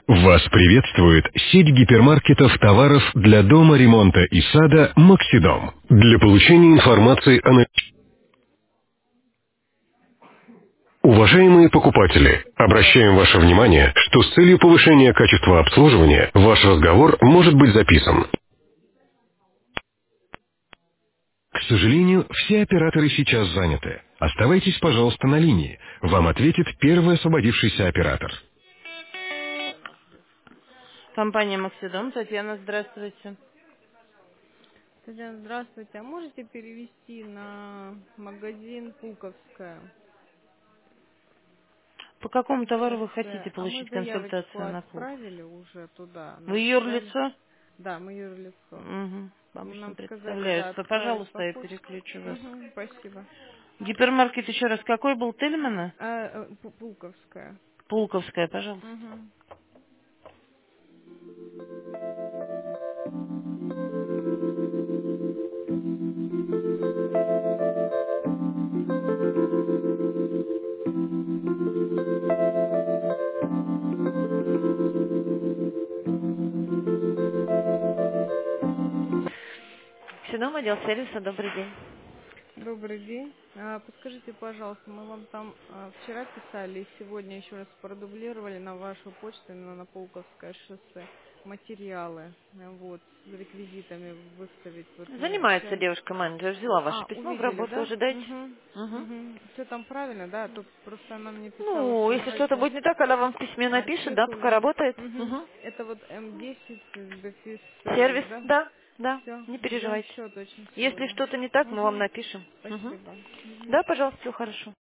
Вас приветствует сеть гипермаркетов товаров для дома, ремонта и сада «Максидом». Для получения информации о... Уважаемые покупатели, обращаем ваше внимание, что с целью повышения качества обслуживания ваш разговор может быть записан. К сожалению, все операторы сейчас заняты. Оставайтесь, пожалуйста, на линии. Вам ответит первый освободившийся оператор. Компания «Максидом». Татьяна, здравствуйте. Татьяна, здравствуйте. А можете перевести на магазин Пулковская По какому товару вы шоссе? хотите А мы получить заявочку консультацию на пул? отправили уже туда. Вы Нам сказали, юрлицо? да, мы юрлицо. Угу. Бабушка Нам сказали, да, представляется. отправить по Пожалуйста, я почте. переключу вас. Угу, спасибо. Гипермаркет еще раз. Какой был Тельмана? Пулковская. Пулковская, пожалуйста. Угу. Сином, отдел сервиса, добрый день. Добрый день. Подскажите, пожалуйста, мы вам там вчера писали и сегодня еще раз продублировали на вашу почту, именно на Пулковское шоссе, материалы, вот, с реквизитами выставить. Вот Занимается все. девушка-менеджер, взяла ваше письмо в Увидели, работу, да? ожидайте. Угу. Угу. Угу. Все там правильно, да? Тут просто она мне писала, Ну, что если что-то давайте будет не так, она вам в письме напишет, да, пока архив. работает. Угу. Угу. Это вот М10 Бефис сервис, Сервис, да? да, да, Все, не ждем переживайте. счет очень Если сегодня. что-то не так, мы вам Угу. напишем. Угу. Спасибо. Мгм. Да, пожалуйста, все хорошо.